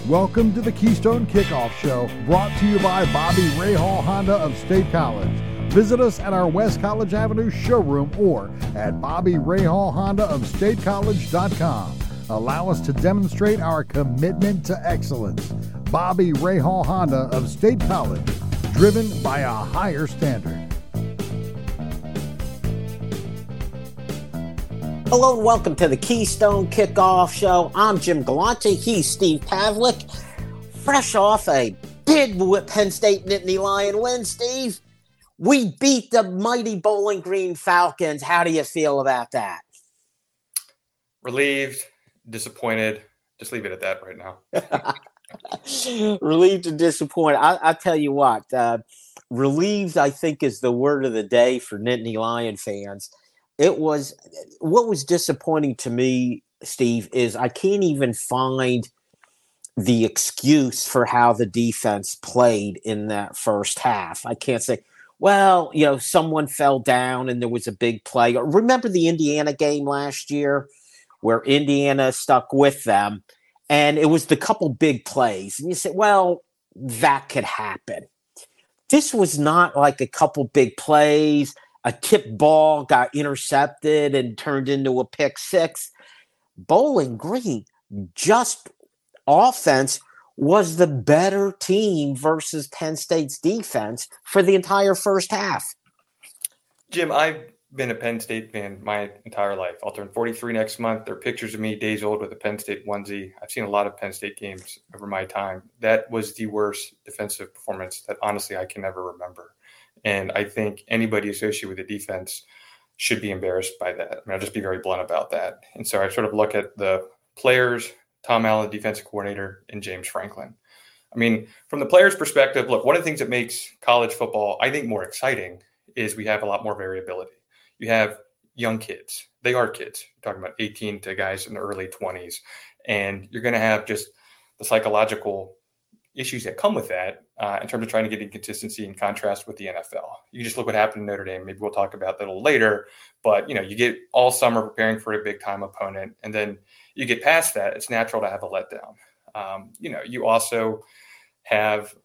Welcome to the Keystone Kickoff Show, brought to you by Bobby Rahal Honda of State College. Visit us at our West College Avenue showroom or at Bobby Rahal Honda of StateCollege.com. Allow us to demonstrate our commitment to excellence. Bobby Rahal Honda of State College, driven by a higher standard. Hello and welcome to the Keystone Kickoff Show. I'm Jim Galante. He's Steve Pavlik. Fresh off a big Penn State Nittany Lion win, Steve. We beat the mighty Bowling Green Falcons. How do you feel about that? Relieved, disappointed. Just leave it at that right now. Relieved and disappointed. I tell you what, relieved, I think, is the word of the day for Nittany Lion fans. What was disappointing to me, Steve, is I can't even find the excuse for how the defense played in that first half. I can't say, well, someone fell down and there was a big play. Remember the Indiana game last year where Indiana stuck with them and it was the couple big plays. And you say, well, that could happen. This was not like a couple big plays. A tip ball got intercepted and turned into a pick six. Bowling Green, just offense, was the better team versus Penn State's defense for the entire first half. Jim, I've been a Penn State fan my entire life. I'll turn 43 next month. There are pictures of me days old with a Penn State onesie. I've seen a lot of Penn State games over my time. That was the worst defensive performance that honestly I can never remember. And I think anybody associated with the defense should be embarrassed by that. I'll just be very blunt about that. And so I sort of look at the players, Tom Allen, defensive coordinator, and James Franklin. I mean, from the players' perspective, look, one of the things that makes college football, I think, more exciting is we have a lot more variability. You have young kids. They are kids. You're talking about 18 to guys in the early 20s. And you're going to have just the psychological issues that come with that in terms of trying to get inconsistency in contrast with the NFL. You just look what happened in Notre Dame. Maybe we'll talk about that a little later. But, you get all summer preparing for a big-time opponent, and then you get past that, it's natural to have a letdown. You also have,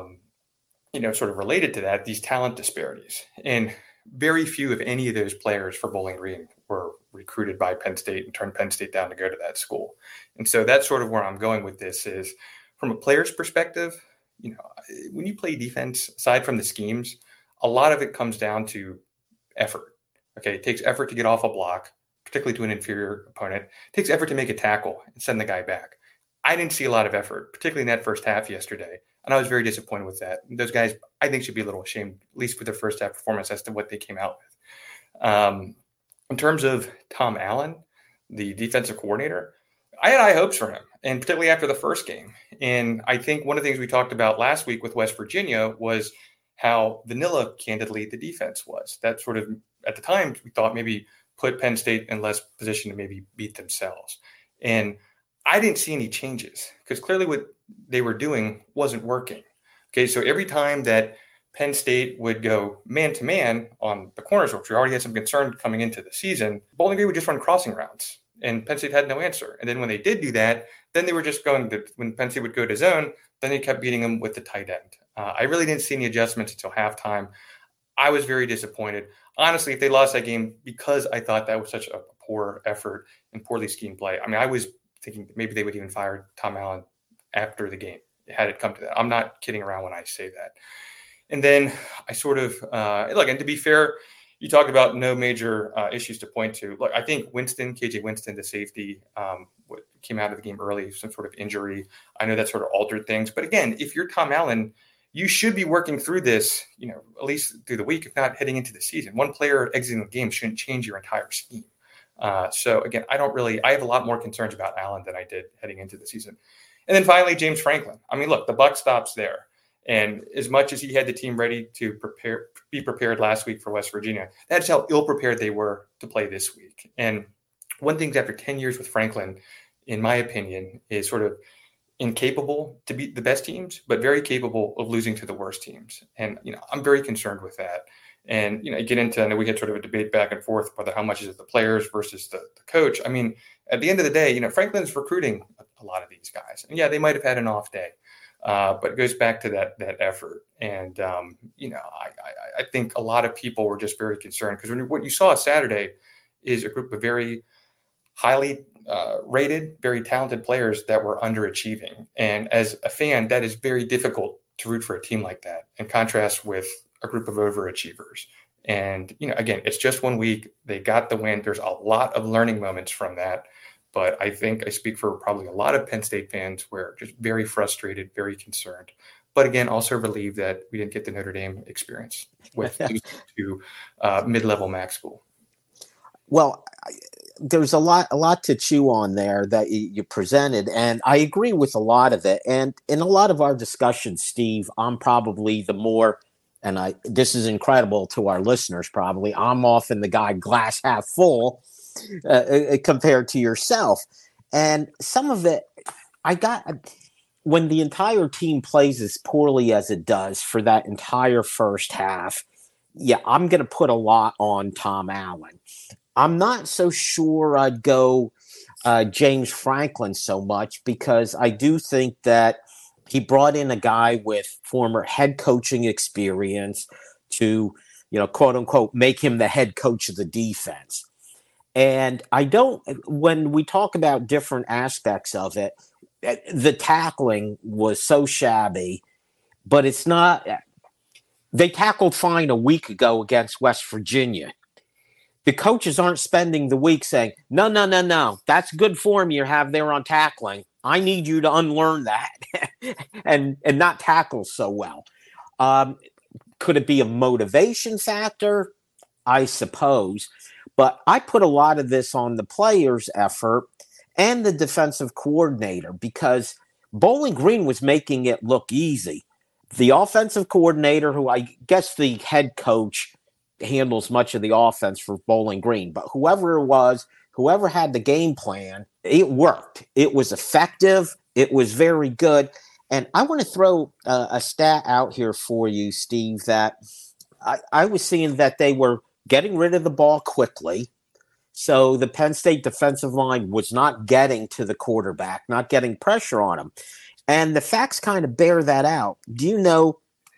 sort of related to that, these talent disparities. And very few, if any of those players for Bowling Green were recruited by Penn State and turned Penn State down to go to that school. And so that's sort of where I'm going with this is, from a player's perspective, when you play defense, aside from the schemes, a lot of it comes down to effort. Okay, it takes effort to get off a block, particularly to an inferior opponent. It takes effort to make a tackle and send the guy back. I didn't see a lot of effort, particularly in that first half yesterday, and I was very disappointed with that. Those guys, I think, should be a little ashamed, at least with their first half performance, as to what they came out with. In terms of Tom Allen, the defensive coordinator, I had high hopes for him, and particularly after the first game. And I think one of the things we talked about last week with West Virginia was how vanilla, candidly, the defense was. That sort of, at the time, we thought maybe put Penn State in less position to maybe beat themselves. And I didn't see any changes because clearly what they were doing wasn't working. Okay, so every time that Penn State would go man-to-man on the corners, which we already had some concern coming into the season, Bowling Green would just run crossing routes. And Penn State had no answer. And then when they did do that, then they were just when Penn State would go to zone, then they kept beating them with the tight end. I really didn't see any adjustments until halftime. I was very disappointed. Honestly, if they lost that game because I thought that was such a poor effort and poorly schemed play, I mean, I was thinking maybe they would even fire Tom Allen after the game, had it come to that. I'm not kidding around when I say that. And then I sort of, look, and to be fair, you talked about no major issues to point to. Look, I think KJ Winston, the safety, came out of the game early, some sort of injury. I know that sort of altered things. But again, if you're Tom Allen, you should be working through this, at least through the week, if not heading into the season. One player exiting the game shouldn't change your entire scheme. So again, I have a lot more concerns about Allen than I did heading into the season. And then finally, James Franklin. I mean, look, the buck stops there. And as much as he had the team ready to be prepared last week for West Virginia, that's how ill-prepared they were to play this week. And one thing after 10 years with Franklin, in my opinion, is sort of incapable to beat the best teams, but very capable of losing to the worst teams. And, I'm very concerned with that. And, you get into, I know we had sort of a debate back and forth whether how much is it the players versus the coach. I mean, at the end of the day, Franklin's recruiting a lot of these guys. And yeah, they might have had an off day, but it goes back to that effort. And, I think a lot of people were just very concerned because what you saw Saturday is a group of very highly rated, very talented players that were underachieving. And as a fan, that is very difficult to root for a team like that, in contrast with a group of overachievers. And, again, it's just 1 week. They got the win. There's a lot of learning moments from that. But I think I speak for probably a lot of Penn State fans where just very frustrated, very concerned. But again, also relieved that we didn't get the Notre Dame experience with to mid-level MAC school. Well, there's a lot to chew on there that you presented, and I agree with a lot of it. And in a lot of our discussions, Steve, I'm probably the more, and this is incredible to our listeners probably, I'm often the guy glass half full compared to yourself. And some of it, when the entire team plays as poorly as it does for that entire first half, yeah, I'm going to put a lot on Tom Allen. I'm not so sure I'd go James Franklin so much because I do think that he brought in a guy with former head coaching experience to, quote unquote, make him the head coach of the defense. And when we talk about different aspects of it, the tackling was so shabby, but it's not. They tackled fine a week ago against West Virginia. The coaches aren't spending the week saying, no, that's good form you have there on tackling. I need you to unlearn that and not tackle so well. Could it be a motivation factor? I suppose. But I put a lot of this on the players' effort and the defensive coordinator because Bowling Green was making it look easy. The offensive coordinator, who I guess the head coach handles much of the offense for Bowling Green, but whoever it was, whoever had the game plan, it worked. It was effective. It was very good. And I want to throw a stat out here for you, Steve, that I was seeing that they were getting rid of the ball quickly. So the Penn State defensive line was not getting to the quarterback, not getting pressure on him. And the facts kind of bear that out. Do you know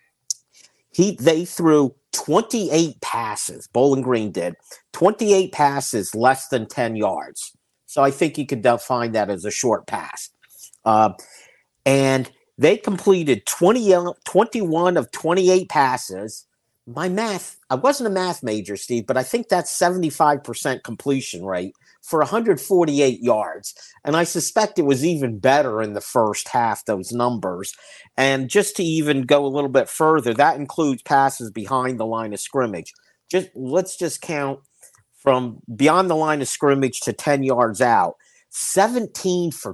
they threw 28 passes, Bowling Green did, 28 passes less than 10 yards. So I think you could define that as a short pass. And they completed 21 of 28 passes. My math, I wasn't a math major, Steve, but I think that's 75% completion rate for 148 yards. And I suspect it was even better in the first half, those numbers. And just to even go a little bit further, that includes passes behind the line of scrimmage. Let's just count from beyond the line of scrimmage to 10 yards out. 17 for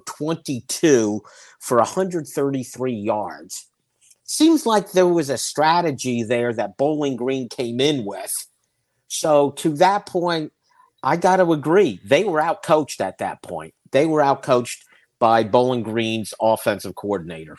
22 for 133 yards. Seems like there was a strategy there that Bowling Green came in with. So to that point, I got to agree. They were outcoached at that point. They were outcoached by Bowling Green's offensive coordinator.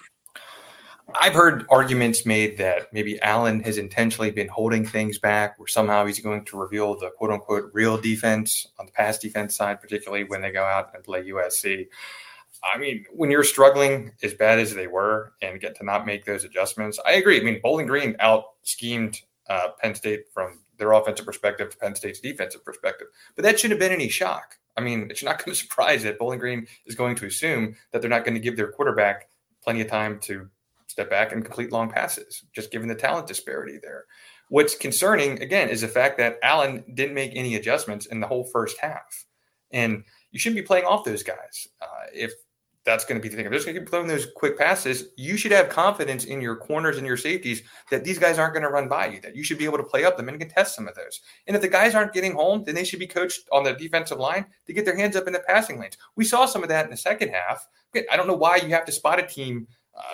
I've heard arguments made that maybe Allen has intentionally been holding things back, or somehow he's going to reveal the quote-unquote real defense on the pass defense side, particularly when they go out and play USC. I mean, when you're struggling as bad as they were and get to not make those adjustments, I agree. I mean, Bowling Green out-schemed Penn State from their offensive perspective to Penn State's defensive perspective. But that shouldn't have been any shock. I mean, it's not going to surprise that Bowling Green is going to assume that they're not going to give their quarterback plenty of time to step back and complete long passes, just given the talent disparity there. What's concerning, again, is the fact that Allen didn't make any adjustments in the whole first half. And you shouldn't be playing off those guys. If that's going to be the thing, if they're just going to keep throwing those quick passes, you should have confidence in your corners and your safeties that these guys aren't going to run by you, that you should be able to play up them and contest some of those. And if the guys aren't getting home, then they should be coached on the defensive line to get their hands up in the passing lanes. We saw some of that in the second half. I don't know why you have to spot a team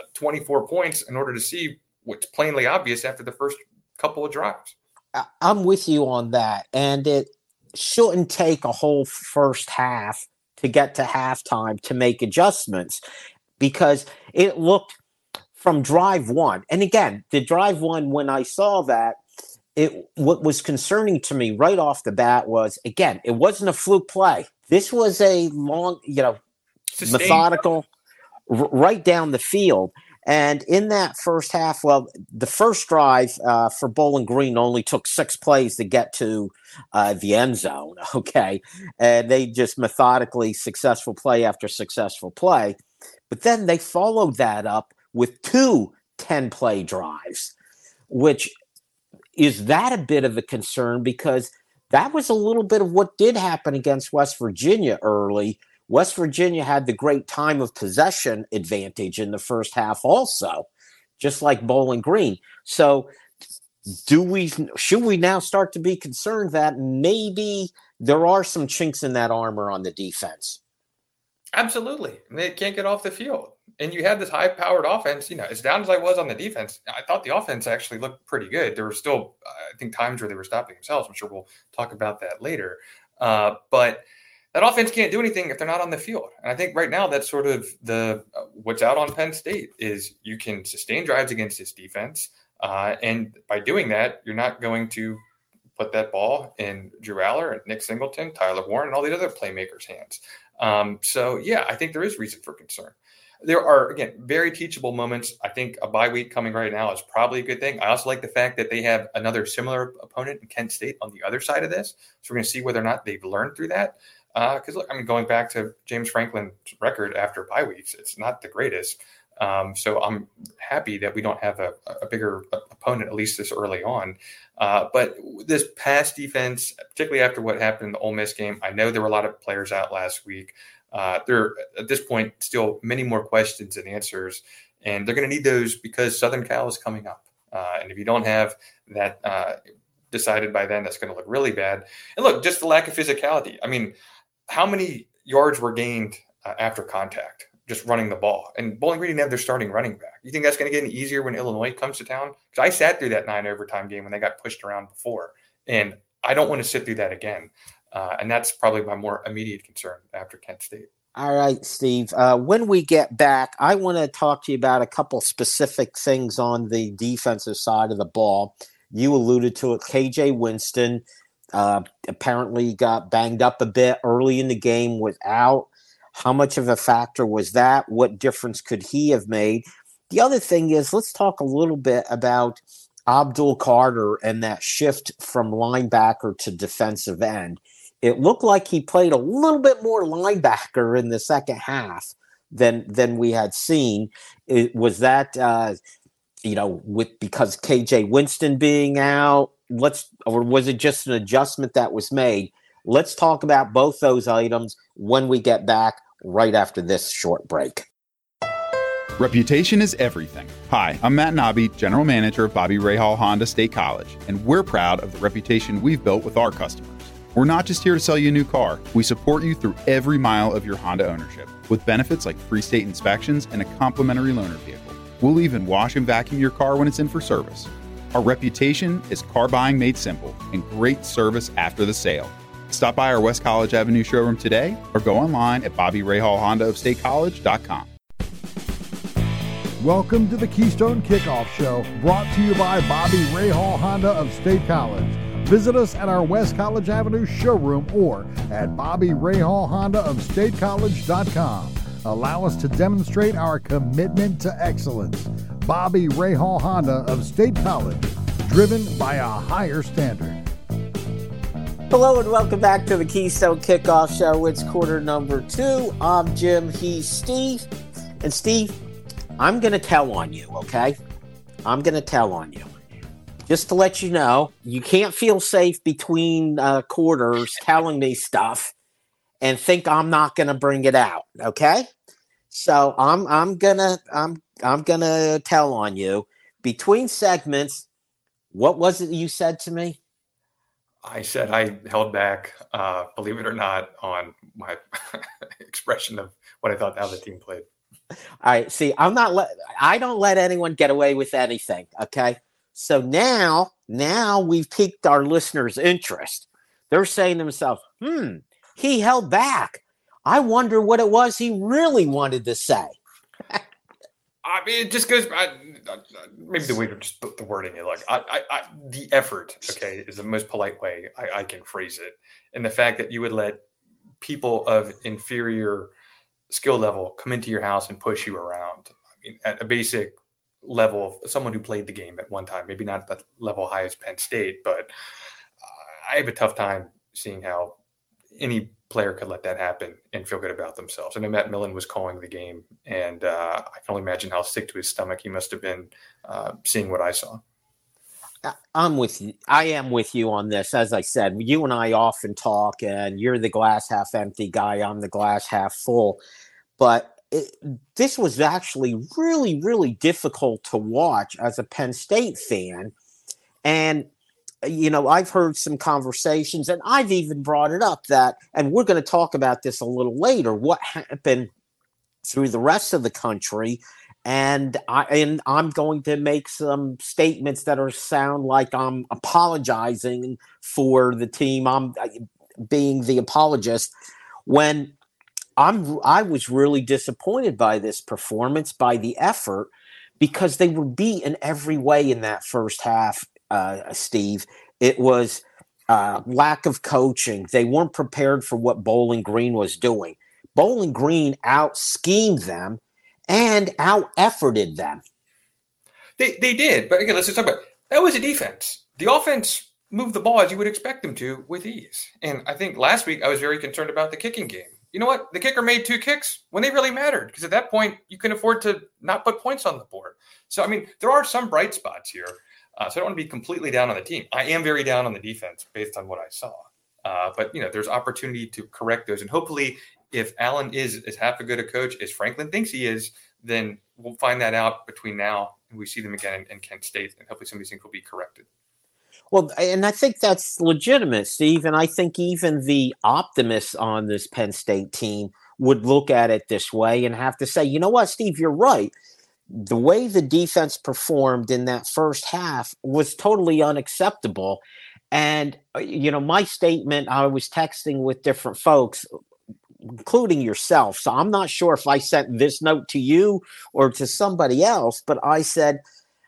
24 points in order to see what's plainly obvious after the first couple of drives. I'm with you on that. And it shouldn't take a whole first half to get to halftime to make adjustments, because it looked from drive one. And again, the drive one, when I saw that, what was concerning to me right off the bat was, again, it wasn't a fluke play. This was a long, methodical, right down the field. And in that first half, well, the first drive for Bowling Green only took 6 plays to get to the end zone, okay? And they just methodically successful play after successful play. But then they followed that up with 2 10-play drives, which is that a bit of a concern because that was a little bit of what did happen against West Virginia early. West Virginia had the great time of possession advantage in the first half also, just like Bowling Green. So should we now start to be concerned that maybe there are some chinks in that armor on the defense? Absolutely. They can't get off the field. And you have this high-powered offense. As down as I was on the defense, I thought the offense actually looked pretty good. There were still, I think, times where they were stopping themselves. I'm sure we'll talk about that later. But that offense can't do anything if they're not on the field. And I think right now that's sort of what's out on Penn State is you can sustain drives against this defense. And by doing that, you're not going to put that ball in Drew Aller and Nick Singleton, Tyler Warren, and all these other playmakers' hands. I think there is reason for concern. There are, again, very teachable moments. I think a bye week coming right now is probably a good thing. I also like the fact that they have another similar opponent in Kent State on the other side of this. So we're going to see whether or not they've learned through that. Because, going back to James Franklin's record after bye weeks, it's not the greatest. So I'm happy that we don't have a bigger opponent, at least this early on. But this pass defense, particularly after what happened in the Ole Miss game, I know there were a lot of players out last week. There are, at this point, still many more questions and answers, and they're going to need those because Southern Cal is coming up. And if you don't have that decided by then, that's going to look really bad. And look, just the lack of physicality. I mean, how many yards were gained after contact, just running the ball? And Bowling Green didn't have their starting running back. You think that's going to get any easier when Illinois comes to town? Because I sat through that 9 overtime game when they got pushed around before, and I don't want to sit through that again. And that's probably my more immediate concern after Kent State. All right, Steve. When we get back, I want to talk to you about a couple specific things on the defensive side of the ball. You alluded to it. KJ Winston apparently got banged up a bit early in the game, was out. How much of a factor was that? What difference could he have made? The other thing is, let's talk a little bit about Abdul Carter and that shift from linebacker to defensive end. It looked like he played a little bit more linebacker in the second half than we had seen. Was that because KJ Winston being out? Or was it just an adjustment that was made? Let's talk about both those items when we get back right after this short break. Reputation is everything. Hi, I'm Matt Nobby, General Manager of Bobby Rahal Honda State College, and we're proud of the reputation we've built with our customers. We're not just here to sell you a new car. We support you through every mile of your Honda ownership with benefits like free state inspections and a complimentary loaner vehicle. We'll even wash and vacuum your car when it's in for service. Our reputation is car buying made simple and great service after the sale. Stop by our West College Avenue showroom today or go online at BobbyRahal.com. Welcome to the Keystone Kickoff Show, brought to you by Bobby Rahal Honda of State College. Visit us at our West College Avenue showroom or at BobbyRahalHondaofStateCollege.com. Allow us to demonstrate our commitment to excellence. Bobby Rahal Honda of State College, driven by a higher standard. Hello and welcome back to the Keystone Kickoff Show. It's quarter number 2. I'm Jim, he's Steve. And Steve, I'm going to tell on you, okay? I'm going to tell on you. Just to let you know, you can't feel safe between quarters telling me stuff and think I'm not going to bring it out, okay? So I'm gonna tell on you. Between segments, what was it you said to me? I said I held back, believe it or not, on my expression of what I thought how the team played. All right, see, I don't let anyone get away with anything, okay? So now we've piqued our listeners' interest. They're saying to themselves, he held back. I wonder what it was he really wanted to say. I mean, it just goes. Maybe the way to just put the wording in, like the effort, okay, is the most polite way I can phrase it, and the fact that you would let people of inferior skill level come into your house and push you around. I mean, at a basic level of someone who played the game at one time, maybe not the level high as Penn State, but I have a tough time seeing how any player could let that happen and feel good about themselves. I know Matt Millen was calling the game, and I can only imagine how sick to his stomach he must have been seeing what I saw. I'm with you. I am with you on this. As I said, you and I often talk, and you're the glass half empty guy. I'm the glass half full. But this was actually really, really difficult to watch as a Penn State fan. And, you know, I've heard some conversations, and I've even brought it up that, and we're going to talk about this a little later, what happened through the rest of the country. And I'm going to make some statements that sound like I'm apologizing for the team. I'm being the apologist when I was really disappointed by this performance, by the effort, because they were beat in every way in that first half, Steve. It was lack of coaching. They weren't prepared for what Bowling Green was doing. Bowling Green out-schemed them and out-efforted them. They did, but again, let's just talk about it. That was a defense. The offense moved the ball as you would expect them to with ease. And I think last week I was very concerned about the kicking game. You know what? The kicker made 2 kicks when they really mattered, because at that point you can afford to not put points on the board. So, I mean, there are some bright spots here. So I don't want to be completely down on the team. I am very down on the defense based on what I saw. But, you know, there's opportunity to correct those. And hopefully if Allen is half as good a coach as Franklin thinks he is, then we'll find that out between now and we see them again in Kent State. And hopefully some of these things will be corrected. Well, and I think that's legitimate, Steve. And I think even the optimists on this Penn State team would look at it this way and have to say, you know what, Steve, you're right. The way the defense performed in that first half was totally unacceptable. And, you know, my statement, I was texting with different folks, including yourself. So I'm not sure if I sent this note to you or to somebody else, but I said,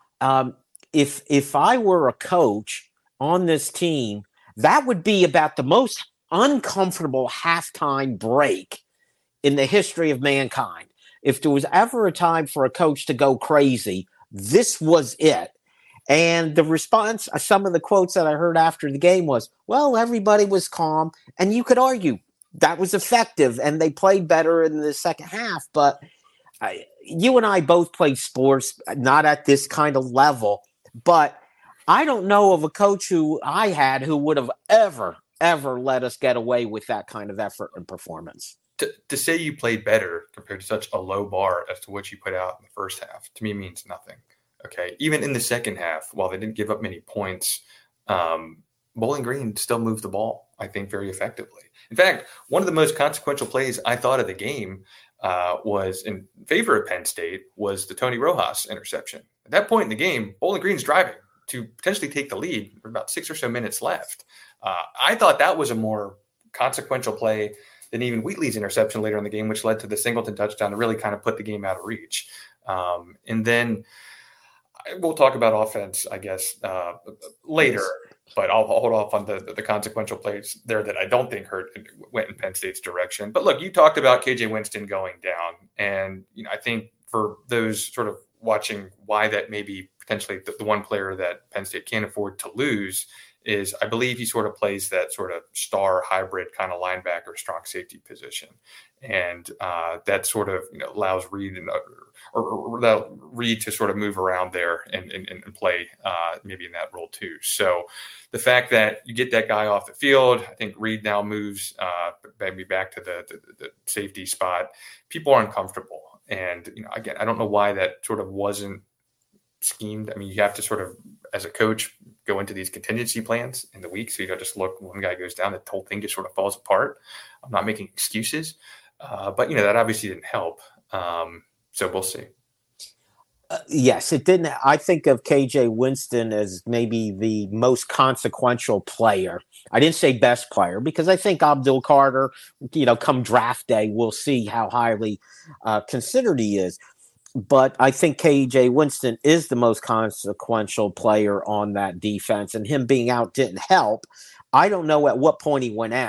if I were a coach on this team, that would be about the most uncomfortable halftime break in the history of mankind. If there was ever a time for a coach to go crazy, this was it. And the response, some of the quotes that I heard after the game was, well, everybody was calm. And you could argue that was effective and they played better in the second half. But you and I both played sports, not at this kind of level. But I don't know of a coach who I had who would have ever let us get away with that kind of effort and performance. To say you played better compared to such a low bar as to what you put out in the first half, to me means nothing. Okay. Even in the second half, while they didn't give up many points, Bowling Green still moved the ball, I think, very effectively. In fact, one of the most consequential plays I thought of the game was in favor of Penn State was the Tony Rojas interception. At that point in the game, Bowling Green's driving to potentially take the lead with about 6 or so minutes left. I thought that was a more consequential play than even Wheatley's interception later in the game, which led to the Singleton touchdown to really kind of put the game out of reach. And then we'll talk about offense, I guess, later, but I'll hold off on the consequential plays there that I don't think went in Penn State's direction. But look, you talked about KJ Winston going down. And, you know, I think for those sort of watching why that may be potentially the one player that Penn State can't afford to lose is I believe he sort of plays that sort of star hybrid kind of linebacker, strong safety position. And that sort of, you know, allows Reed or Reed to sort of move around there and play maybe in that role too. So the fact that you get that guy off the field, I think Reed now moves maybe back to the safety spot. People are uncomfortable. And, you know, again, I don't know why that sort of wasn't schemed. I mean, you have to sort of, as a coach, go into these contingency plans in the week. So you don't just look, one guy goes down, the whole thing just sort of falls apart. I'm not making excuses. But, you know, that obviously didn't help. So we'll see. Yes, it didn't. I think of KJ Winston as maybe the most consequential player. I didn't say best player because I think Abdul Carter, you know, come draft day, we'll see how highly considered he is. But I think KJ Winston is the most consequential player on that defense, and him being out didn't help. I don't know at what point he went out,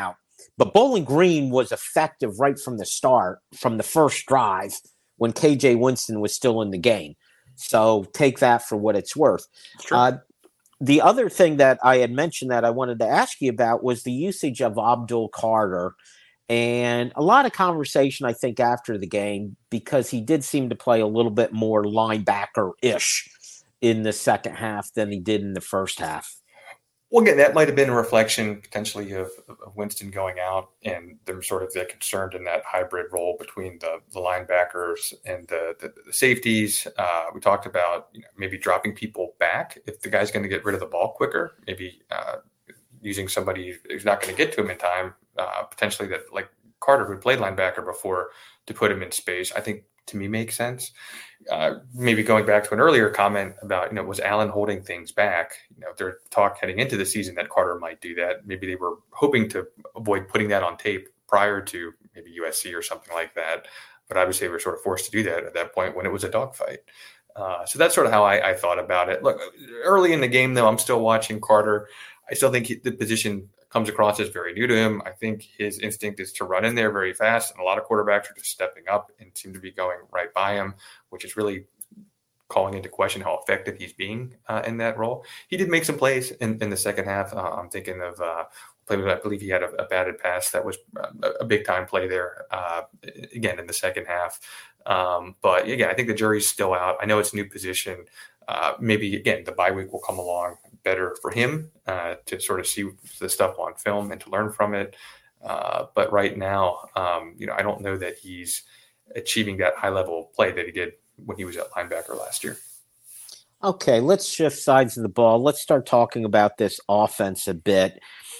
But Bowling Green was effective right from the start, from the first drive when KJ Winston was still in the game. So take that for what it's worth. The other thing that I had mentioned that I wanted to ask you about was the usage of Abdul Carter. And a lot of conversation, I think, after the game, because he did seem to play a little bit more linebacker-ish in the second half than he did in the first half. Well, again, that might have been a reflection potentially of Winston going out, and they're sort of concerned in that hybrid role between the linebackers and the safeties. We talked about maybe dropping people back if the guy's going to get rid of the ball quicker, maybe using somebody who's not going to get to him in time, potentially that like Carter, who played linebacker before, to put him in space. I think to me makes sense. Maybe going back to an earlier comment about, was Allen holding things back? There talk heading into the season that Carter might do that. Maybe they were hoping to avoid putting that on tape prior to maybe USC or something like that. But obviously they were sort of forced to do that at that point when it was a dogfight. So that's sort of how I thought about it. Look, early in the game, though, I'm still watching Carter. I still think the position comes across as very new to him. I think his instinct is to run in there very fast, and a lot of quarterbacks are just stepping up and seem to be going right by him, which is really calling into question how effective he's being in that role. He did make some plays in the second half. I'm thinking of play I believe he had a batted pass that was a big-time play there, again, in the second half. But, again, I think the jury's still out. I know it's a new position. Maybe, again, the bye week will come along better for him to sort of see the stuff on film and to learn from it. But right now, I don't know that he's achieving that high level of play that he did when he was at linebacker last year. Okay, let's shift sides of the ball. Let's start talking about this offense a bit.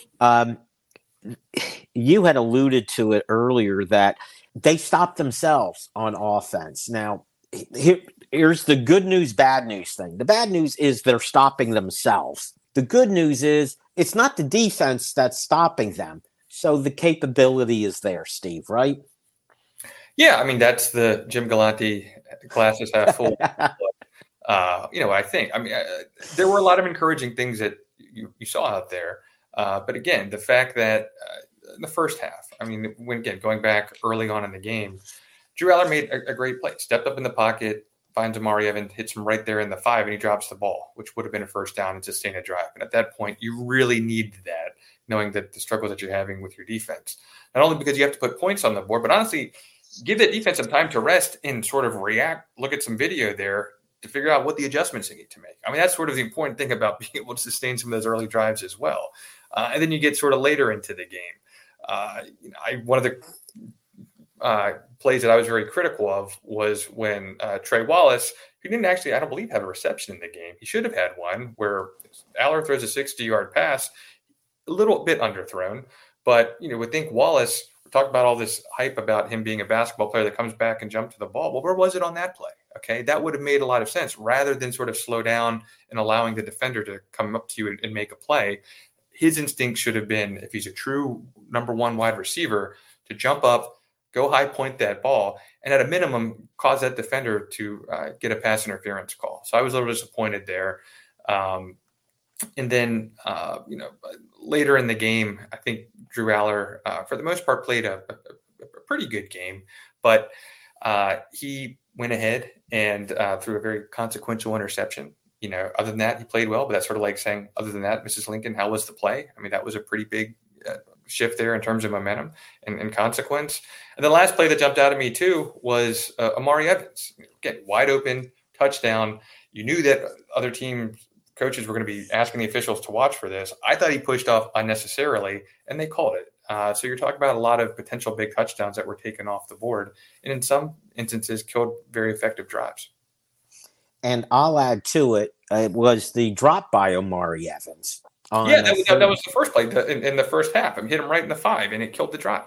You had alluded to it earlier that they stopped themselves on offense. Now, here's the good news, bad news thing. The bad news is they're stopping themselves. The good news is it's not the defense that's stopping them. So the capability is there, Steve, right? Yeah, I mean, that's the Jim Galante glass is half full. I think. I mean, there were a lot of encouraging things that you saw out there. But again, the fact that in the first half, I mean, going back early on in the game, Drew Aller made a great play, stepped up in the pocket, finds Amari Evans, hits him right there in the 5, and he drops the ball, which would have been a first down and sustain a drive. And at that point, you really need that, knowing that the struggles that you're having with your defense, not only because you have to put points on the board, but honestly, give that defense some time to rest and sort of react, look at some video there to figure out what the adjustments they need to make. I mean, that's sort of the important thing about being able to sustain some of those early drives as well. And then you get sort of later into the game. One of the plays that I was very critical of was when Trey Wallace, who didn't actually, I don't believe, have a reception in the game. He should have had one, where Aller throws a 60-yard pass, a little bit underthrown. But, would think Wallace, we talked about all this hype about him being a basketball player that comes back and jumps to the ball. Well, where was it on that play? Okay, that would have made a lot of sense rather than sort of slow down and allowing the defender to come up to you and make a play. His instinct should have been, if he's a true number one wide receiver, to jump up, go high point that ball, and at a minimum, cause that defender to get a pass interference call. So I was a little disappointed there. And then, later in the game, I think Drew Aller, for the most part, played a pretty good game, but he went ahead and threw a very consequential interception. Other than that, he played well, but that's sort of like saying, other than that, Mrs. Lincoln, how was the play? I mean, that was a pretty big shift there in terms of momentum and consequence. And the last play that jumped out at me too was Amari Evans. Again, wide open, touchdown. You knew that other team coaches were going to be asking the officials to watch for this. I thought he pushed off unnecessarily, and they called it. So you're talking about a lot of potential big touchdowns that were taken off the board, and in some instances killed very effective drives. And I'll add to it, it was the drop by Amari Evans. Yeah, that was the first play in the first half. I hit him right in the 5, and it killed the drive.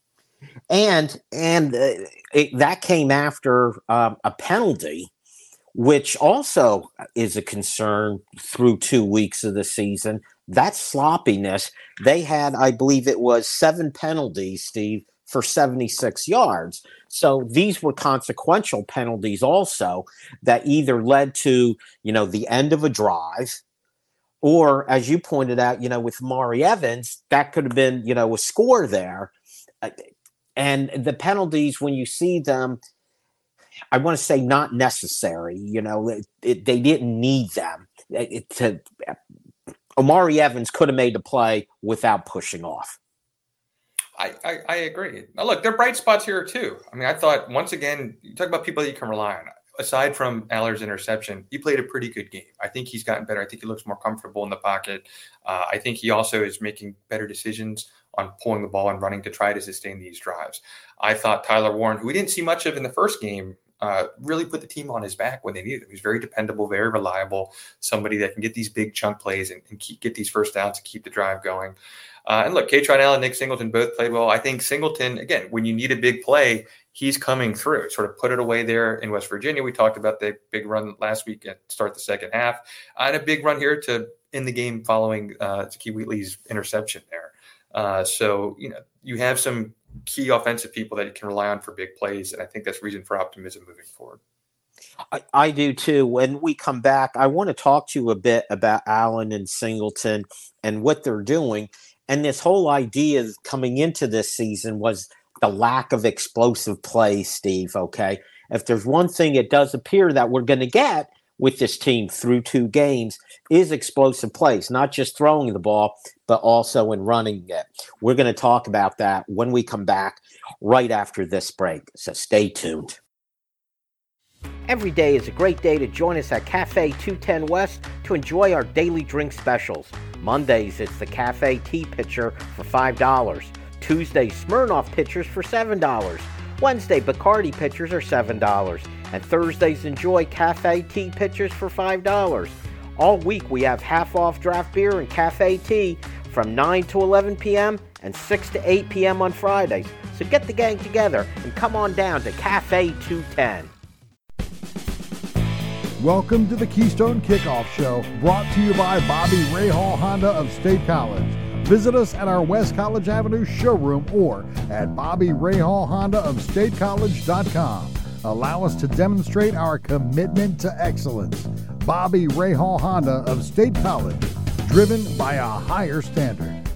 And that came after a penalty, which also is a concern through 2 weeks of the season. That sloppiness. They had, I believe it was 7 penalties, Steve, for 76 yards. So these were consequential penalties also that either led to, the end of a drive Or, as you pointed out, with Mari Evans, that could have been, a score there. And the penalties, when you see them, I want to say not necessary. They didn't need them. Omari Evans could have made the play without pushing off. I agree. Now, look, there are bright spots here, too. I mean, I thought, once again, you talk about people that you can rely on. Aside from Aller's interception, he played a pretty good game. I think he's gotten better. I think he looks more comfortable in the pocket. I think he also is making better decisions on pulling the ball and running to try to sustain these drives. I thought Tyler Warren, who we didn't see much of in the first game, really put the team on his back when they needed him. He's very dependable, very reliable, somebody that can get these big chunk plays and get these first downs to keep the drive going. And look, Kaytron Allen and Nick Singleton both played well. I think Singleton, again, when you need a big play, he's coming through. Sort of put it away there in West Virginia. We talked about the big run last week at start the second half, and a big run here to end the game following Zakee Wheatley's interception there. So, you have some key offensive people that you can rely on for big plays, and I think that's reason for optimism moving forward. I do too. When we come back, I want to talk to you a bit about Allen and Singleton and what they're doing. And this whole idea coming into this season was the lack of explosive play, Steve, okay? If there's one thing it does appear that we're going to get with this team through 2 games is explosive plays, not just throwing the ball, but also in running it. We're going to talk about that when we come back right after this break, so stay tuned. Every day is a great day to join us at Cafe 210 West to enjoy our daily drink specials. Mondays, it's the Cafe Tea Pitcher for $5. Tuesday, Smirnoff Pitchers for $7. Wednesday, Bacardi Pitchers are $7. And Thursdays, enjoy Cafe Tea Pitchers for $5. All week, we have half-off draft beer and cafe tea from 9 to 11 p.m. and 6 to 8 p.m. on Fridays. So get the gang together and come on down to Cafe 210. Welcome to the Keystone Kickoff Show, brought to you by Bobby Rahal Honda of State College. Visit us at our West College Avenue showroom or at Bobby Rahal Honda of StateCollege.com. Allow us to demonstrate our commitment to excellence. Bobby Rahal Honda of State College, driven by a higher standard.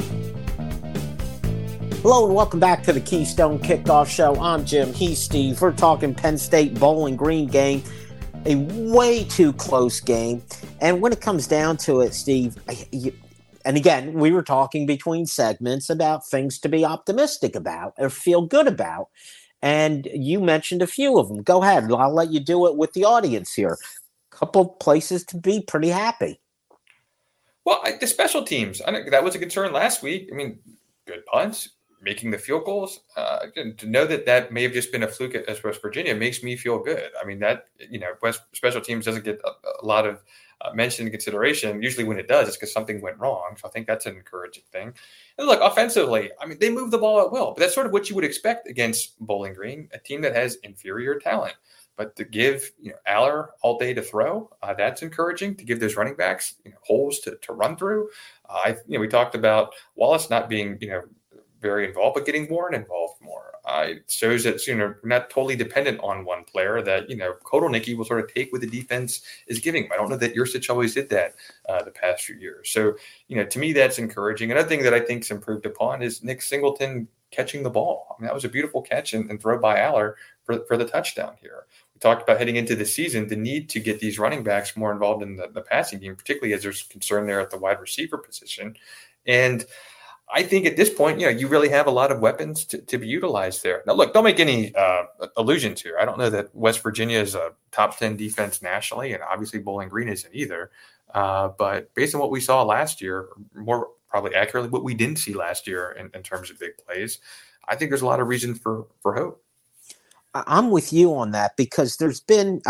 Hello and welcome back to the Keystone Kickoff Show. I'm Jim. He's Steve. We're talking Penn State Bowling Green game. A way too close game. And when it comes down to it, Steve, and again, we were talking between segments about things to be optimistic about or feel good about. And you mentioned a few of them. Go ahead. I'll let you do it with the audience here. A couple places to be pretty happy. Well, the special teams, I think that was a concern last week. I mean, good punts, making the field goals. To know that may have just been a fluke at West Virginia makes me feel good. I mean, that, West special teams doesn't get a lot of mention and consideration. Usually when it does, it's because something went wrong. So I think that's an encouraging thing. And look, offensively, I mean, they move the ball at will, but that's sort of what you would expect against Bowling Green, a team that has inferior talent. But to give Aller all day to throw, that's encouraging. To give those running backs holes to run through. We talked about Wallace not being very involved, but getting Warren involved more. It shows that we're not totally dependent on one player. That Kotelnicki will sort of take what the defense is giving him. I don't know that Yurcich always did that the past few years. So to me, that's encouraging. Another thing that I think's improved upon is Nick Singleton catching the ball. I mean, that was a beautiful catch and throw by Aller for the touchdown here. We talked about heading into the season, the need to get these running backs more involved in the passing game, particularly as there's concern there at the wide receiver position. And I think at this point, you really have a lot of weapons to be utilized there. Now, look, don't make any illusions here. I don't know that West Virginia is a top 10 defense nationally, and obviously Bowling Green isn't either. But based on what we saw last year, more probably accurately what we didn't see last year in terms of big plays, I think there's a lot of reason for hope. I'm with you on that because there's been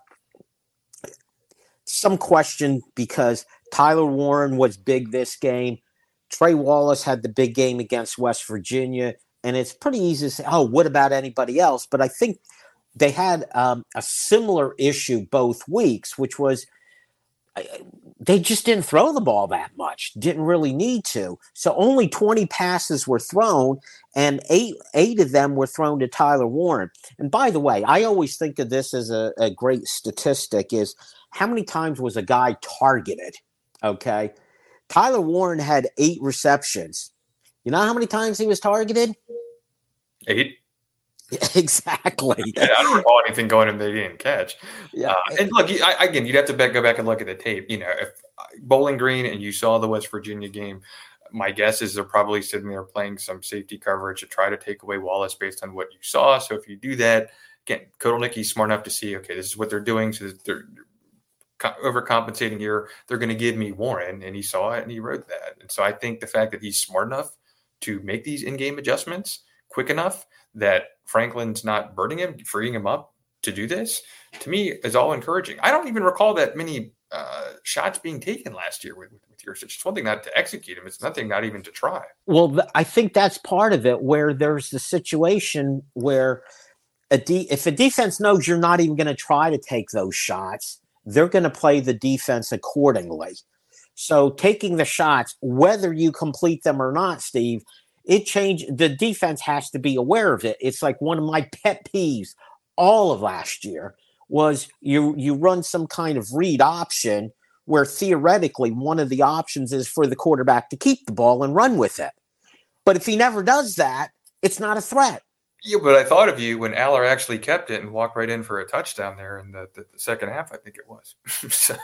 some question because Tyler Warren was big this game. Trey Wallace had the big game against West Virginia, and it's pretty easy to say, oh, what about anybody else? But I think they had a similar issue both weeks, which was they just didn't throw the ball that much, didn't really need to. So only 20 passes were thrown, and eight of them were thrown to Tyler Warren. And by the way, I always think of this as a great statistic is how many times was a guy targeted? Okay. Tyler Warren had 8 receptions. You know how many times he was targeted? 8. Exactly. Yeah, I don't recall anything going in that he didn't catch. Yeah. And look, again, you'd have to go back and look at the tape. You know, if Bowling Green and you saw the West Virginia game, my guess is they're probably sitting there playing some safety coverage to try to take away Wallace based on what you saw. So if you do that, again, Kotelnicki's smart enough to see, okay, this is what they're doing. So they're overcompensating here. They're going to give me Warren, and he saw it and he wrote that. And so I think the fact that he's smart enough to make these in-game adjustments quick enough that Franklin's not burning him, freeing him up to do this, to me is all encouraging. I don't even recall that many shots being taken last year with Yurcich. It's one thing not to execute him. It's nothing not even to try. Well, I think that's part of it, where there's the situation where if a defense knows you're not even going to try to take those shots, they're going to play the defense accordingly. So taking the shots, whether you complete them or not, Steve, the defense has to be aware of it. It's like one of my pet peeves all of last year was you run some kind of read option where theoretically one of the options is for the quarterback to keep the ball and run with it. But if he never does that, it's not a threat. Yeah, but I thought of you when Aller actually kept it and walked right in for a touchdown there in the second half, I think it was. So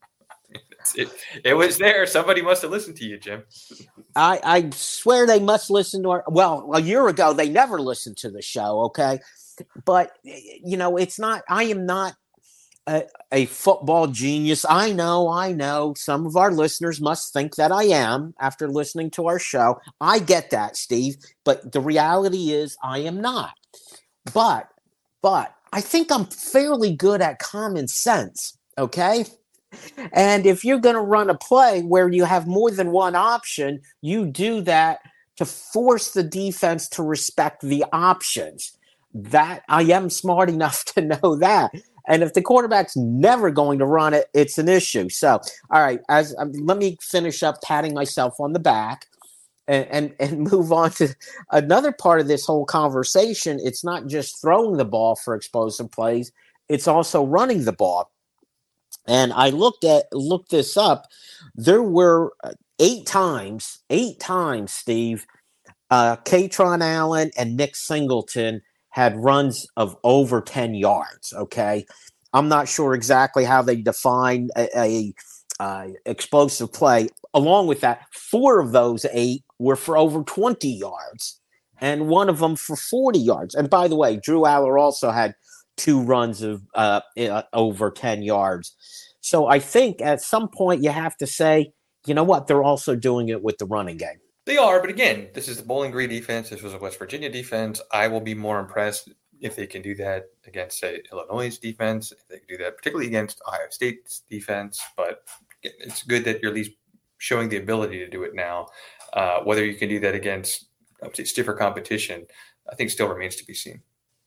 it was there. Somebody must have listened to you, Jim. I swear they must listen to a year ago, they never listened to the show, okay? But, it's not – I am not a football genius. I know. Some of our listeners must think that I am after listening to our show. I get that, Steve. But the reality is I am not. But I think I'm fairly good at common sense, okay? And if you're going to run a play where you have more than one option, you do that to force the defense to respect the options. That I am smart enough to know that. And if the quarterback's never going to run it, it's an issue. So, all right, let me finish up patting myself on the back and move on to another part of this whole conversation. It's not just throwing the ball for explosive plays. It's also running the ball. And I looked this up. There were 8 times, Steve, Katron Allen and Nick Singleton had runs of over 10 yards, okay? I'm not sure exactly how they define a explosive play. Along with that, 4 of those 8 were for over 20 yards, and one of them for 40 yards. And by the way, Drew Aller also had 2 runs of over 10 yards. So I think at some point you have to say, you know what, they're also doing it with the running game. They are, but again, this is the Bowling Green defense. This was a West Virginia defense. I will be more impressed if they can do that against, say, Illinois' defense, if they can do that, particularly against Ohio State's defense. But it's good that you're at least showing the ability to do it now. Whether you can do that against, I would say, stiffer competition, I think still remains to be seen.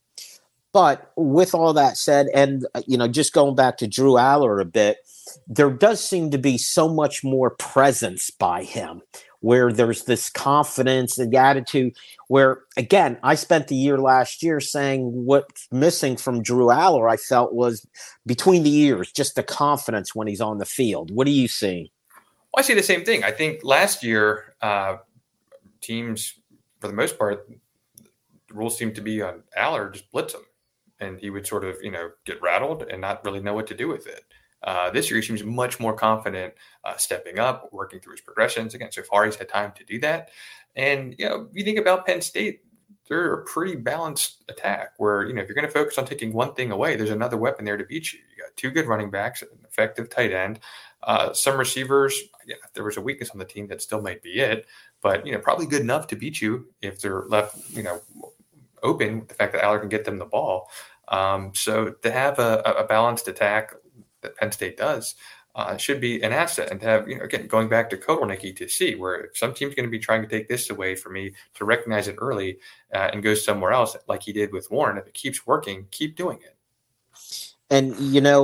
But with all that said, and, just going back to Drew Aller a bit, there does seem to be so much more presence by him, where there's this confidence and attitude where, again, I spent the year last year saying what's missing from Drew Aller, I felt, was between the ears, just the confidence when he's on the field. What do you see? Well, I see the same thing. I think last year teams, for the most part, the rules seemed to be on Aller, just blitz him. And he would sort of, get rattled and not really know what to do with it. This year, he seems much more confident stepping up, working through his progressions. Again, so far he's had time to do that. And, you think about Penn State, they're a pretty balanced attack where, if you're going to focus on taking one thing away, there's another weapon there to beat you. You got 2 good running backs, an effective tight end, some receivers. Yeah, if there was a weakness on the team, that still might be it. But, probably good enough to beat you if they're left, open with the fact that Aller can get them the ball. So to have a balanced attack that Penn State does should be an asset. And to have, again, going back to Kotelnicki, to see where if some team's going to be trying to take this away from me, to recognize it early and go somewhere else like he did with Warren. If it keeps working, keep doing it. And,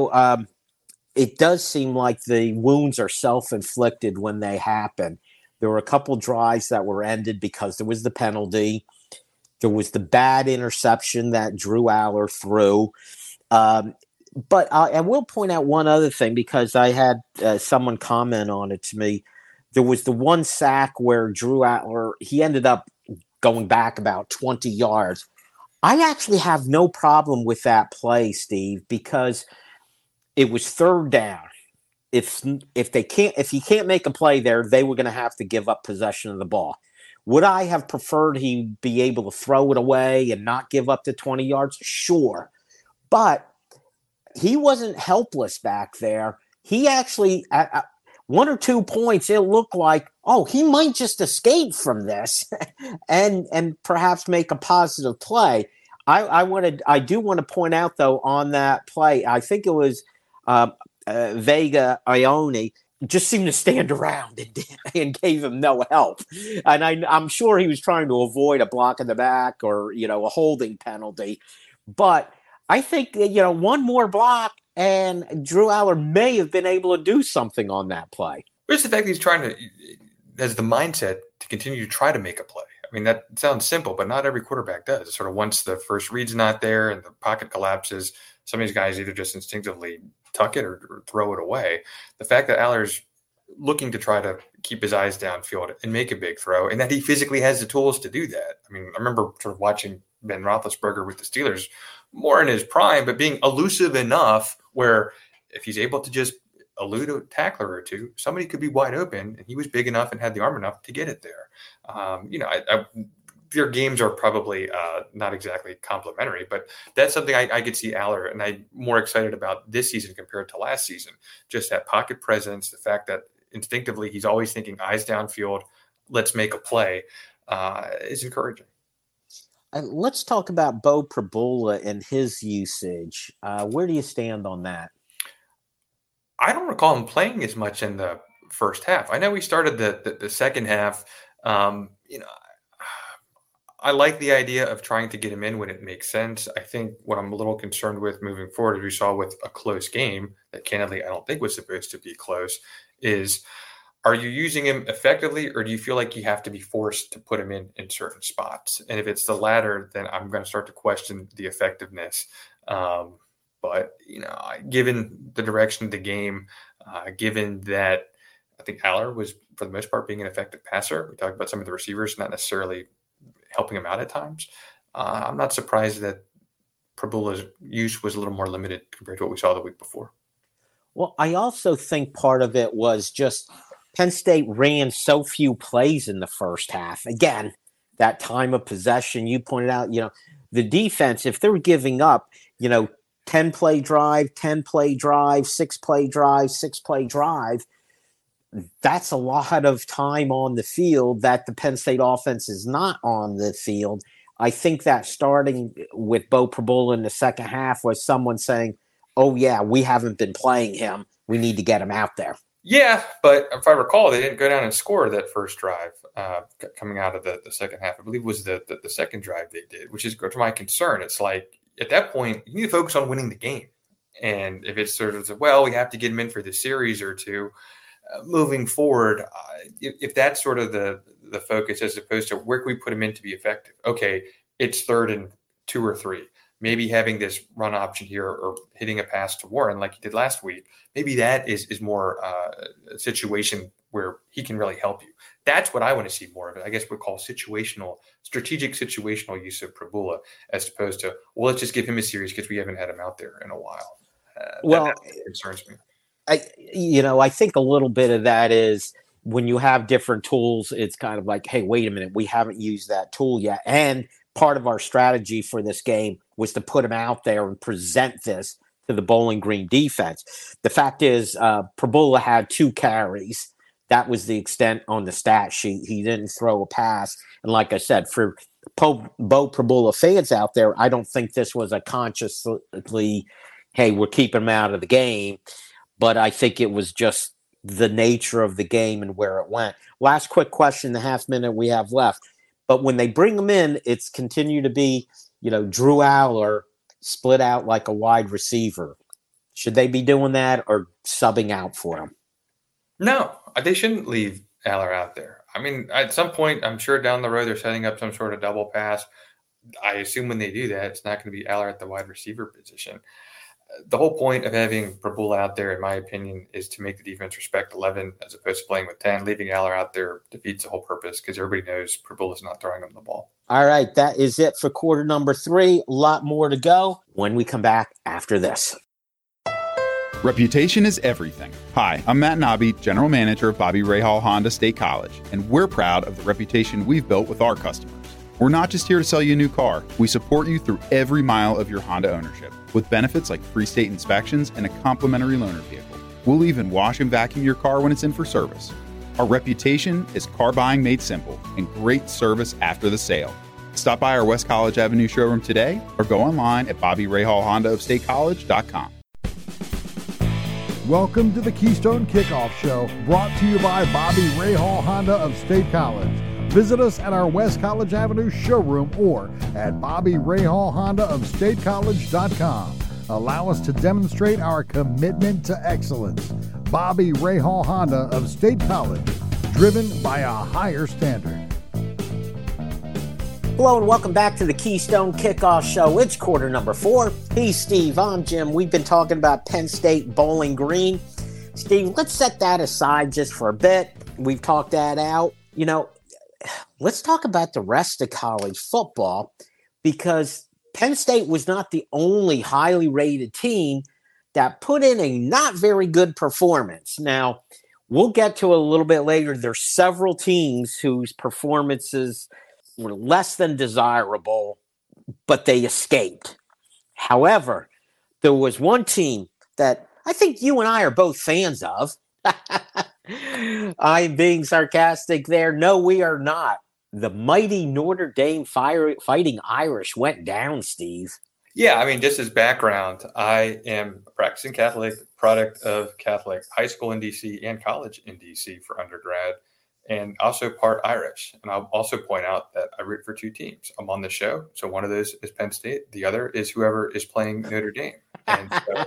it does seem like the wounds are self-inflicted when they happen. There were a couple drives that were ended because there was the penalty. There was the bad interception that Drew Aller threw. But I will point out one other thing because I had someone comment on it to me. There was the one sack where Drew Allar, he ended up going back about 20 yards. I actually have no problem with that play, Steve, because it was third down. If he can't make a play there, they were going to have to give up possession of the ball. Would I have preferred he be able to throw it away and not give up the 20 yards? Sure. But he wasn't helpless back there. He actually, at 1 or 2 points, it looked like, oh, he might just escape from this and perhaps make a positive play. I do want to point out, though, on that play, I think it was Vega Ione just seemed to stand around and gave him no help. And I'm sure he was trying to avoid a block in the back or, a holding penalty. But I think, one more block and Drew Allar may have been able to do something on that play. Where's the fact that he's has the mindset to continue to try to make a play? I mean, that sounds simple, but not every quarterback does. Sort of once the first read's not there and the pocket collapses, some of these guys either just instinctively tuck it or throw it away. The fact that Allar's looking to try to keep his eyes downfield and make a big throw, and that he physically has the tools to do that. I mean, I remember sort of watching Ben Roethlisberger with the Steelers more in his prime, but being elusive enough where if he's able to just elude a tackler or two, somebody could be wide open, and he was big enough and had the arm enough to get it there. Their games are probably not exactly complimentary, but that's something I could see Allar, and I'm more excited about this season compared to last season. Just that pocket presence, the fact that instinctively he's always thinking eyes downfield, let's make a play, is encouraging. Let's talk about Beau Pribula and his usage. Where do you stand on that? I don't recall him playing as much in the first half. I know he started the second half. I like the idea of trying to get him in when it makes sense. I think what I'm a little concerned with moving forward, as we saw with a close game that candidly I don't think was supposed to be close, is are you using him effectively, or do you feel like you have to be forced to put him in certain spots? And if it's the latter, then I'm going to start to question the effectiveness. But, given the direction of the game, given that I think Allar was, for the most part, being an effective passer. We talked about some of the receivers not necessarily helping him out at times. I'm not surprised that Pribula's use was a little more limited compared to what we saw the week before. Well, I also think part of it was just Penn State ran so few plays in the first half. Again, that time of possession, you pointed out, the defense, if they're giving up, 10-play drive, 10-play drive, 6-play drive, 6-play drive, that's a lot of time on the field that the Penn State offense is not on the field. I think that starting with Beau Pribula in the second half was someone saying, oh, yeah, we haven't been playing him. We need to get him out there. Yeah, but if I recall, they didn't go down and score that first drive coming out of the second half. I believe it was the second drive they did, which is to my concern. It's like at that point, you need to focus on winning the game. And if it's sort of, we have to get him in for the series or two, moving forward, if that's sort of the focus as opposed to where can we put him in to be effective? Okay, it's 3rd and 2 or 3. Maybe having this run option here or hitting a pass to Warren like he did last week, maybe that is more a situation where he can really help you. That's what I want to see more of it. I guess we'll call strategic situational use of Pribula as opposed to, let's just give him a series because we haven't had him out there in a while. That concerns me. I think a little bit of that is when you have different tools, it's kind of like, hey, wait a minute, we haven't used that tool yet. And part of our strategy for this game was to put him out there and present this to the Bowling Green defense. The fact is, Pribula had 2 carries. That was the extent on the stat sheet. He didn't throw a pass. And like I said, for Beau Pribula fans out there, I don't think this was a consciously, hey, we're keeping him out of the game. But I think it was just the nature of the game and where it went. Last quick question, the half minute we have left. But when they bring him in, it's continued to be, Drew Allar split out like a wide receiver. Should they be doing that or subbing out for him? No, they shouldn't leave Allar out there. I mean, at some point, I'm sure down the road they're setting up some sort of double pass. I assume when they do that, it's not going to be Allar at the wide receiver position. the whole point of having Prabula out there, in my opinion, is to make the defense respect 11 as opposed to playing with 10. Leaving Aller out there defeats the whole purpose because everybody knows Prabula's not throwing them the ball. All right, that is it for quarter number 3. A lot more to go when we come back after this. Reputation is everything. Hi, I'm Matt Nobby, General Manager of Bobby Rahal Honda State College, and we're proud of the reputation we've built with our customers. We're not just here to sell you a new car. We support you through every mile of your Honda ownership with benefits like free state inspections and a complimentary loaner vehicle. We'll even wash and vacuum your car when it's in for service. Our reputation is car buying made simple and great service after the sale. Stop by our West College Avenue showroom today or go online at BobbyRahal.com. Welcome to the Keystone Kickoff Show, brought to you by Bobby Rahal Honda of State College. Visit us at our West College Avenue showroom or at BobbyRahal.com. Allow us to demonstrate our commitment to excellence. Bobby Rahal Honda of State College, driven by a higher standard. Hello and welcome back to the Keystone Kickoff Show. It's quarter number 4. He's Steve. I'm Jim. We've been talking about Penn State Bowling Green. Steve, let's set that aside just for a bit. We've talked that out. Let's talk about the rest of college football, because Penn State was not the only highly rated team that put in a not very good performance. Now, we'll get to it a little bit later. There's several teams whose performances were less than desirable, but they escaped. However, there was one team that I think you and I are both fans of. I'm being sarcastic there. No, we are not. The mighty Notre Dame Fighting Irish went down, Steve. Yeah, I mean, just as background, I am a practicing Catholic, product of Catholic high school in D.C. and college in D.C. for undergrad, and also part Irish. And I'll also point out that I root for 2 teams. I'm on the show, so one of those is Penn State. The other is whoever is playing Notre Dame. And so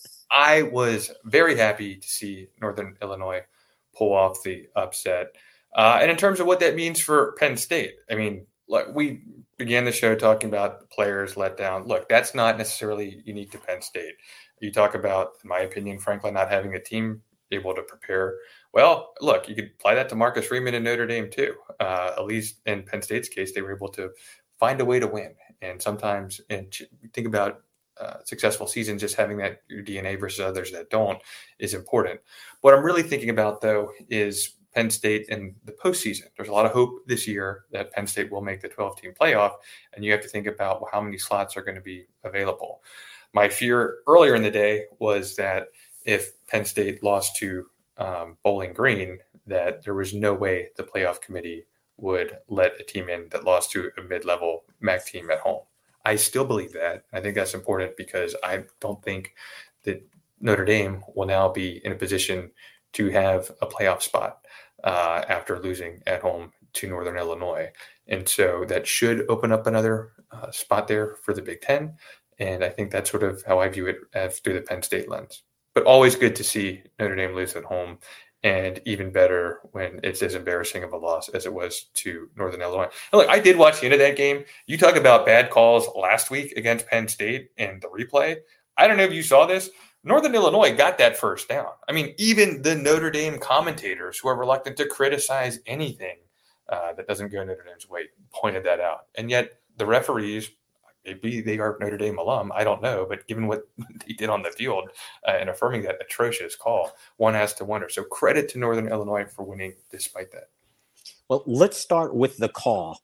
I was very happy to see Northern Illinois pull off the upset. And in terms of what that means for Penn State, I mean, look, we began the show talking about players let down. Look, that's not necessarily unique to Penn State. You talk about, in my opinion, Franklin not having a team able to prepare. Well, look, you could apply that to Marcus Freeman and Notre Dame too. At least in Penn State's case, they were able to find a way to win. And sometimes, and think about successful seasons, just having that your DNA versus others that don't is important. What I'm really thinking about, though, is Penn State in the postseason. There's a lot of hope this year that Penn State will make the 12-team playoff, and you have to think about how many slots are going to be available. My fear earlier in the day was that if Penn State lost to Bowling Green, that there was no way the playoff committee would let a team in that lost to a mid-level MAC team at home. I still believe that. I think that's important because I don't think that Notre Dame will now be in a position to have a playoff spot after losing at home to Northern Illinois. And so that should open up another spot there for the Big Ten. And I think that's sort of how I view it through the Penn State lens. But always good to see Notre Dame lose at home, and even better when it's as embarrassing of a loss as it was to Northern Illinois. And look, I did watch the end of that game. You talk about bad calls last week against Penn State and the replay. I don't know if you saw this. Northern Illinois got that first down. I mean, even the Notre Dame commentators who are reluctant to criticize anything that doesn't go Notre Dame's way pointed that out. And yet the referees, maybe they are Notre Dame alum, I don't know, but given what they did on the field and affirming that atrocious call, one has to wonder. So credit to Northern Illinois for winning despite that. Well, let's start with the call.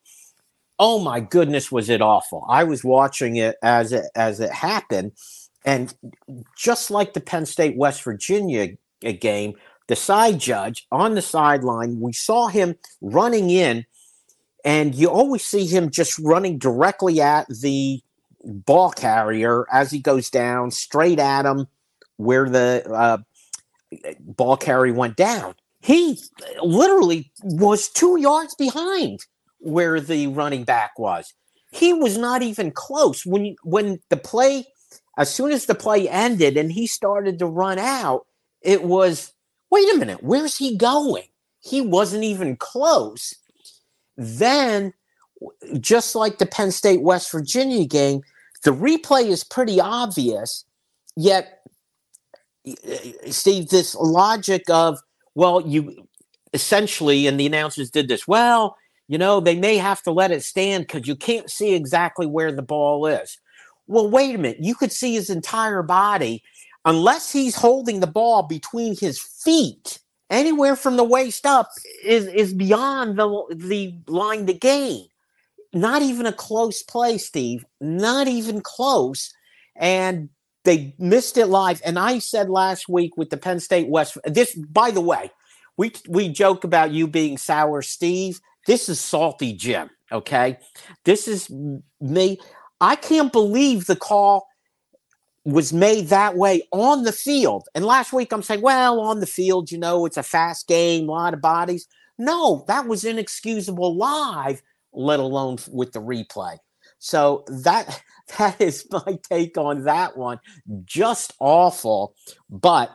Oh my goodness, was it awful. I was watching it as it happened. And just like the Penn State West Virginia game, the side judge on the sideline, we saw him running in, and you always see him just running directly at the ball carrier as he goes down, straight at him where the ball carrier went down. He literally was 2 yards behind where the running back was. He was not even close. When the play, as soon as the play ended and he started to run out, it was, wait a minute, where's he going? He wasn't even close. Then, just like the Penn State West Virginia game, the replay is pretty obvious. Yet, Steve, this logic of, well, you essentially, and the announcers did this, well, they may have to let it stand because you can't see exactly where the ball is. Well, wait a minute. You could see his entire body unless he's holding the ball between his feet. Anywhere from the waist up is beyond the line to gain. Not even a close play, Steve. Not even close. And they missed it live. And I said last week with the Penn State West, this, by the way, we joke about you being sour, Steve. This is salty Jim, okay? This is me. I can't believe the call was made that way on the field. And last week I'm saying, well, on the field, it's a fast game, a lot of bodies. No, that was inexcusable live, let alone with the replay. So that is my take on that one. Just awful. But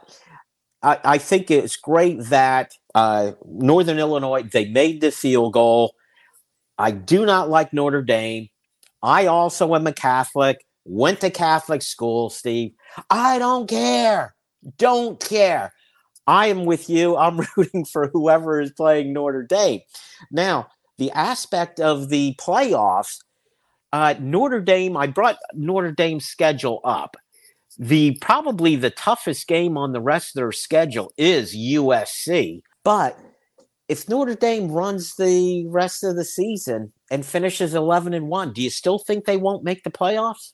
I think it's great that Northern Illinois, they made the field goal. I do not like Notre Dame. I also am a Catholic, went to Catholic school, Steve. I don't care. Don't care. I am with you. I'm rooting for whoever is playing Notre Dame. Now, the aspect of the playoffs, Notre Dame, I brought Notre Dame's schedule up. Probably the toughest game on the rest of their schedule is USC. But if Notre Dame runs the rest of the season and finishes 11-1, do you still think they won't make the playoffs?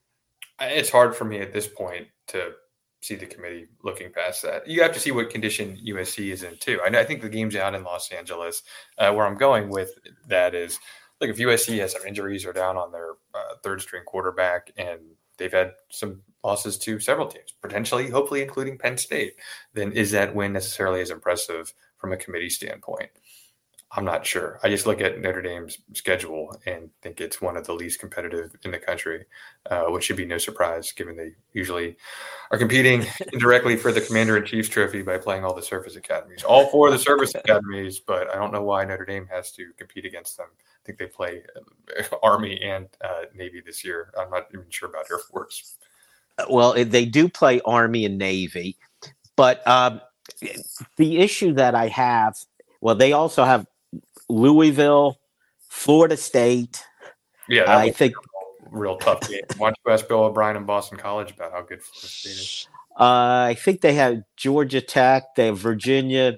It's hard for me at this point to see the committee looking past that. You have to see what condition USC is in too. I think the game's out in Los Angeles. Where I'm going with that is, look, if USC has some injuries or down on their third string quarterback, and they've had some losses to several teams, potentially, hopefully including Penn State, then is that win necessarily as impressive from a committee standpoint? I'm not sure. I just look at Notre Dame's schedule and think it's one of the least competitive in the country, which should be no surprise given they usually are competing indirectly for the Commander-in-Chief's trophy by playing all the service academies. All four of the service academies, but I don't know why Notre Dame has to compete against them. I think they play Army and Navy this year. I'm not even sure about Air Force. Well, they do play Army and Navy, but the issue that I have, well, they also have Louisville, Florida State. Yeah, I think real tough game. Why don't you ask Bill O'Brien in Boston College about how good Florida State is? I think they have Georgia Tech, they have Virginia.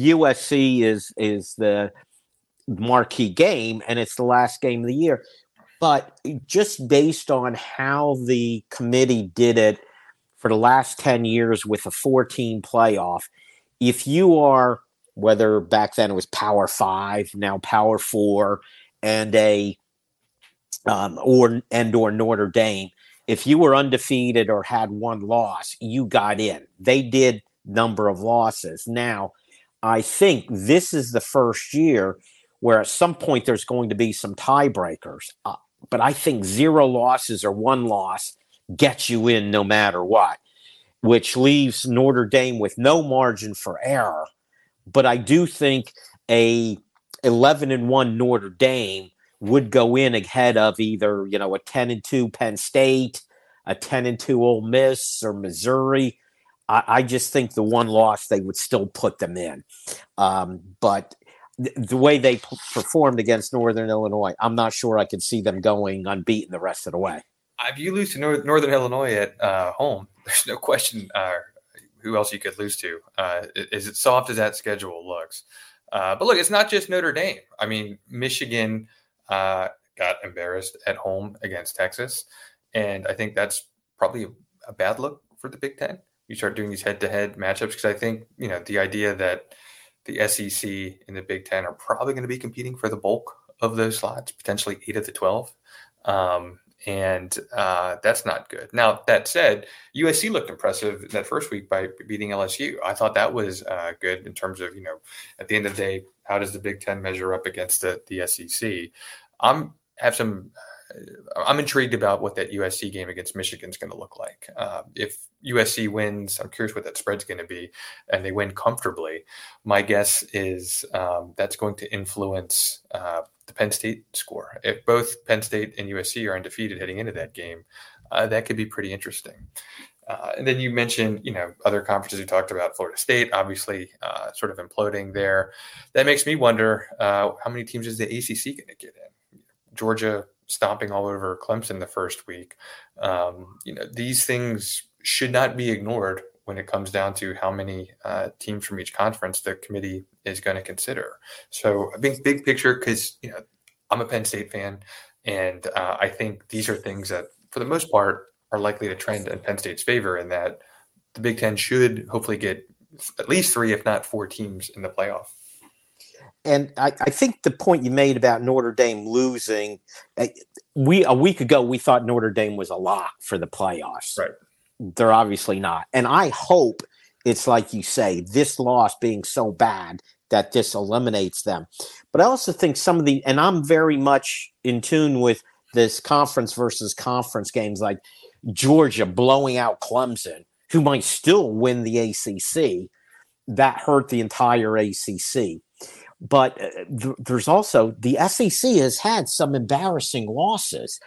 USC is the marquee game, and it's the last game of the year. But just based on how the committee did it for the last 10 years with a 4-team playoff, if you are, whether back then it was Power 5, now Power 4, and or Notre Dame, if you were undefeated or had one loss, you got in. They did number of losses. Now, I think this is the first year where at some point there's going to be some tiebreakers. But I think 0 losses or 1 loss gets you in no matter what, which leaves Notre Dame with no margin for error. But I do think a 11-1 Notre Dame would go in ahead of either, a 10-2 Penn State, a 10-2 Ole Miss or Missouri. I just think the one loss, they would still put them in. But the way they performed against Northern Illinois, I'm not sure I could see them going unbeaten the rest of the way. If you lose to Northern Illinois at home, there's no question who else you could lose to. Is it soft as that schedule looks? But look, it's not just Notre Dame. I mean, Michigan got embarrassed at home against Texas, and I think that's probably a bad look for the Big Ten. You start doing these head-to-head matchups because I think, the idea that the SEC and the Big Ten are probably going to be competing for the bulk of those slots, potentially 8 of the 12. And that's not good. Now, that said, USC looked impressive that first week by beating LSU. I thought that was good in terms of, at the end of the day, how does the Big Ten measure up against the SEC? I'm intrigued about what that USC game against Michigan is going to look like. If USC wins, I'm curious what that spread's going to be, and they win comfortably. My guess is that's going to influence the Penn State score. If both Penn State and USC are undefeated heading into that game, that could be pretty interesting. And then you mentioned, other conferences we talked about, Florida State, obviously sort of imploding there. That makes me wonder how many teams is the ACC going to get in? Georgia stomping all over Clemson the first week. These things should not be ignored when it comes down to how many teams from each conference the committee is going to consider. So I think big picture, because I'm a Penn State fan, and I think these are things that, for the most part, are likely to trend in Penn State's favor, in that the Big Ten should hopefully get at least 3, if not 4 teams in the playoff. And I think the point you made about Notre Dame losing, a week ago, we thought Notre Dame was a lock for the playoffs. Right. They're obviously not. And I hope it's like you say, this loss being so bad that this eliminates them. But I also think and I'm very much in tune with this conference versus conference games, like Georgia blowing out Clemson, who might still win the ACC. That hurt the entire ACC. But there's also the SEC has had some embarrassing losses.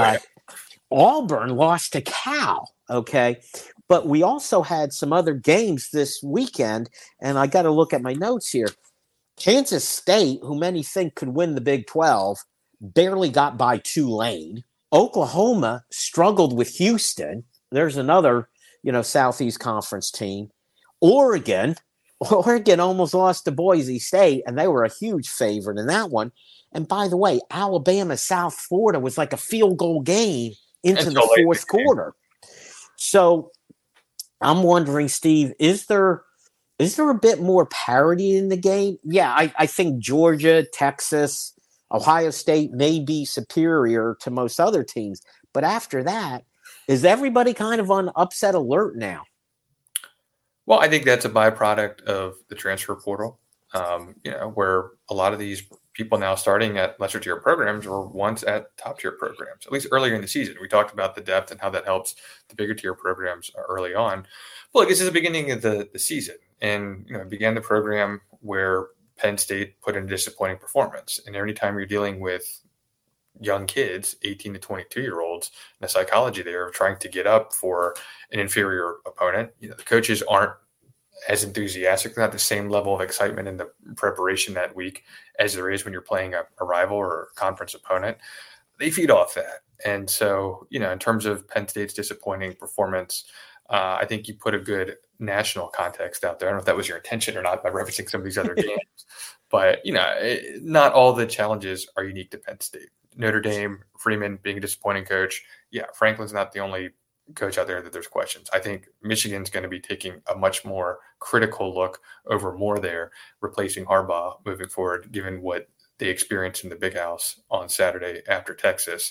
Auburn lost to Cal, okay? But we also had some other games this weekend, and I got to look at my notes here. Kansas State, who many think could win the Big 12, barely got by Tulane. Oklahoma struggled with Houston. There's another, Southeast Conference team. Oregon almost lost to Boise State, and they were a huge favorite in that one. And by the way, Alabama, South Florida was like a field goal game into the fourth quarter. So I'm wondering, Steve, is there a bit more parity in the game? Yeah, I think Georgia, Texas, Ohio State may be superior to most other teams. But after that, is everybody kind of on upset alert now? Well, I think that's a byproduct of the transfer portal, where a lot of these people now starting at lesser tier programs were once at top tier programs, at least earlier in the season. We talked about the depth and how that helps the bigger tier programs early on. But look, this is the beginning of the season, and began the program where Penn State put in a disappointing performance. And anytime you're dealing with young kids, 18 to 22-year-olds, the psychology there of trying to get up for an inferior opponent, the coaches aren't as enthusiastic, not the same level of excitement in the preparation that week as there is when you're playing a rival or a conference opponent. They feed off that. And so, in terms of Penn State's disappointing performance, I think you put a good national context out there. I don't know if that was your intention or not by referencing some of these other games, but not all the challenges are unique to Penn State. Notre Dame, Freeman being a disappointing coach. Yeah, Franklin's not the only coach out there that there's questions. I think Michigan's going to be taking a much more critical look over more there, replacing Harbaugh moving forward, given what they experienced in the Big House on Saturday after Texas.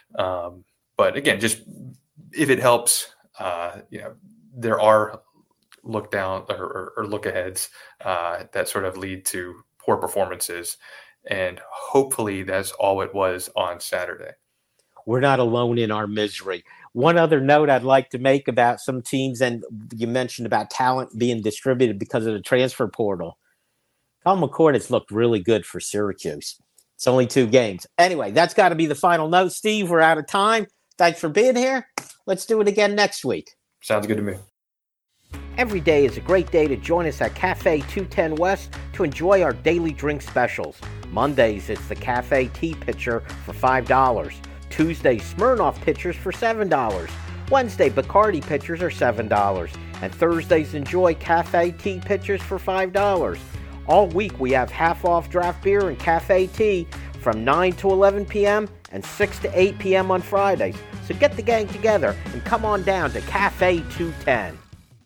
But again, just if it helps, there are look down or look aheads that sort of lead to poor performances. And hopefully that's all it was on Saturday. We're not alone in our misery. One other note I'd like to make about some teams, and you mentioned about talent being distributed because of the transfer portal. Colin McCord has looked really good for Syracuse. It's only 2 games. Anyway, that's got to be the final note. Steve, we're out of time. Thanks for being here. Let's do it again next week. Sounds good to me. Every day is a great day to join us at Cafe 210 West to enjoy our daily drink specials. Mondays, it's the Cafe Tea Pitcher for $5. Tuesday, Smirnoff Pitchers for $7. Wednesday, Bacardi Pitchers are $7. And Thursdays, enjoy Cafe Tea Pitchers for $5. All week, we have half-off draft beer and cafe tea from 9 to 11 p.m. and 6 to 8 p.m. on Fridays. So get the gang together and come on down to Cafe 210.